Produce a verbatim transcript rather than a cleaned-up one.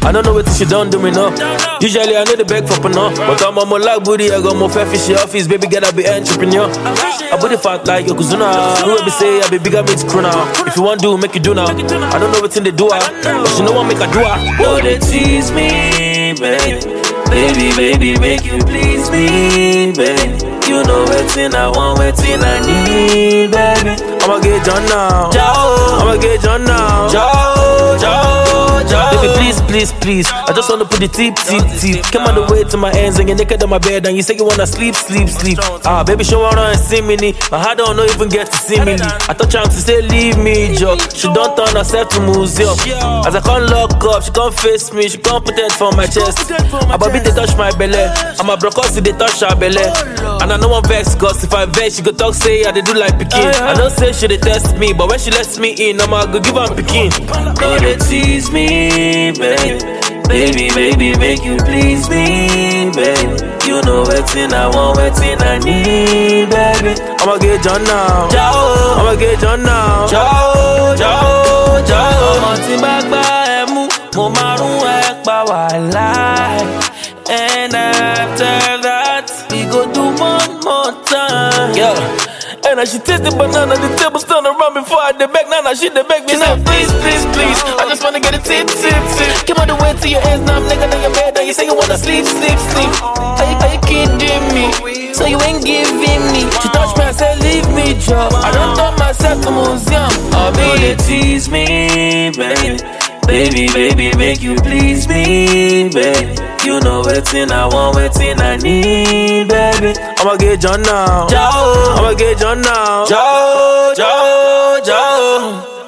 I don't know what she done do me now. Usually I know the beg for no, but I'm on my lag booty. I got more fair fishy office, baby girl I be entrepreneur. I booty fat like Yokozuna. Who be say I be bigger bitch crew now. If you want do, make you do now. I don't know what in they do, but she know what make her do her. No, they tease me, baby. Baby, baby, make you please me, baby. You know waiting, I want waiting, I need, baby. I'ma get John now. Ciao. I'ma get John now. Ciao, ciao, ciao. Baby, please, please, please. I just wanna put the tip, tip, tip. Come on the way to my ends and get naked on my bed and you say you wanna sleep, sleep, sleep. Ah, baby, show her and see me. My heart don't know even get to see me. I thought trying to say leave me, Joe. She don't turn herself to museum. As I can't lock up, she can't face me. She can't put it for my chest. I baby they touch my belly. I'm a broccoli, they touch her belly. And I know I'm vexed, cause if I vex, she go talk say I they do like Pekin. I don't say she they test me, but when she lets me in, I'ma go give her Pekin. No, they tease me, baby. Baby, baby, make you please me, baby. You know waiting, I want waiting, I need, baby. I'ma get John now. Ciao. I'ma get John now. Ciao, ciao, ciao. Ọmọ tí bá gbá ẹ mú, mo máa rún ẹ pa wàhálà. And after that, we go do one more time. Yeah. And as she taste the banana, the table stand around before I the back. Now, now she the back. Me say, please, please, please. I just wanna get a tip, tip, tip. Come on the way to your hands, now I'm nigga on your bed. And you say you wanna sleep, sleep, sleep. Are you, are you kidding me? So you ain't giving me. She touched me and said, leave me, Joe. I don't turn myself to museum. Oh, baby, tease me, baby. Baby, baby, make you please me, baby. You know waiting, I want waiting, I need, baby. I'ma get John now. Ciao. I'ma get John now. Ciao, ciao, ciao.